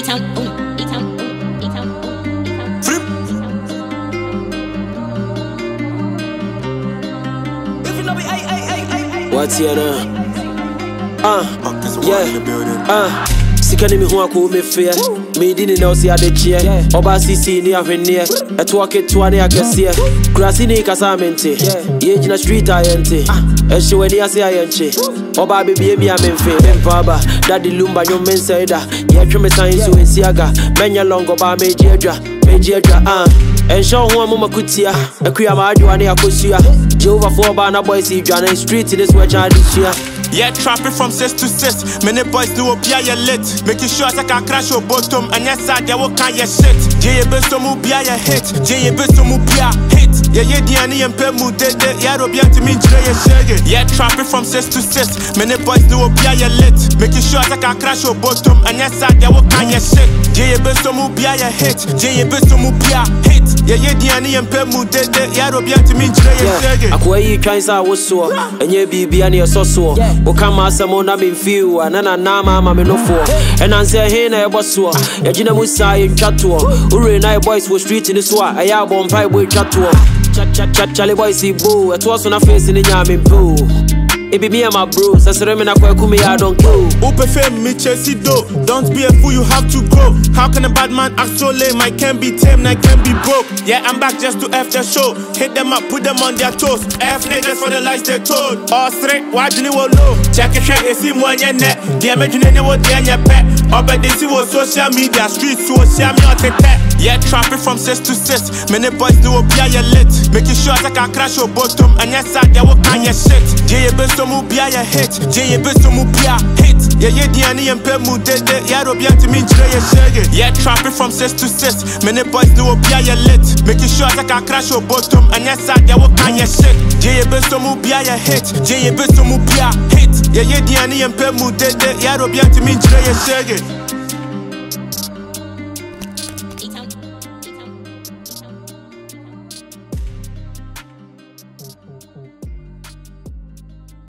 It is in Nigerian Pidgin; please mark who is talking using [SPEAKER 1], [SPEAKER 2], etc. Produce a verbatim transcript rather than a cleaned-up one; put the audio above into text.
[SPEAKER 1] E-town, boom, E-town, boom, E-town, boom, E-town.
[SPEAKER 2] Flip. If you know me, ay, ay, ay, ay, ay.
[SPEAKER 3] What's your name? Uh, yeah, uh. Sikani mi huwa ku me fear. Me dini na osi ade chie. Oba sisi ni ahwenye. Etuwa ketuwa ni akesie. Kurasi ni kasamente. Ye jina street ayente. Eshiwe ni ase ayenche. Oba baby emi amenfe. Empaba. Daddy lumba nyo menseda. Ye chume science u ensiaga. Menya longo ba meji edra. Meji edra ah. Ensho huwa muma kutia. Ekuya maadwa ni akosia. Jehovah for ba na boys si jana street in this way chadisia.
[SPEAKER 4] Yeah, trapping from six to six. Many boys do up here, you lit. Making sure I can crash your bottom. And yes, I get what kind of shit. Jay, you best to move, be a hit. Jay, you best to move, be a hit. Yeah, yeah, Diani and Pemu, dead, dead. Yeah, Robian to me, Jay, you shaggy. Yeah, trapping from six to six. Many boys do up here, you lit. Making sure I can crash your bottom. And yes, I get what kind of shit. Jay, you best to move, be a hit. Jay, you best to move, be a hit. Yeah, yeah, Diani and Pemu, dead, dead. Yeah, Robian to me, Jay, you shaggy.
[SPEAKER 3] I quit you trying to was so. And you be be any so so. Okama samona me feel anana nama mama no for and answer here na eboso ya gina musa ye twatwo ure na boys for street in so a ya bon pai boy twatwo chat chat chat chale boys ibo eto so na face ni nyame mpo it be me and my bros as remi na kwa kumi I don't go
[SPEAKER 4] open fame me chase do don't be a fool you have to grow how can a bad man act so lame I can't be tame I can't be broke yeah I'm back just to F the show hit them up put them on their toes F niggas for the lies they told all straight why do you low check it check it see one your net the imagine any what they your pet up at this was social media street social media tech yeah trapping from six to six many boys do up here you lit making sure I can crash your bottom and yes I get what kind of shit Jay best to move be a hit Jay best to move be a hit yeah yeah Diani and Pemu dead dead yeah Robian to me Jay you shaggy yeah trapping from six to six many boys do up here you lit making sure I can crash your bottom and yes I get what kind of shit Jay best to move be a hit Jay best to move be a hit yeah yeah Diani and Pemu dead dead yeah Robian to me Jay you shaggy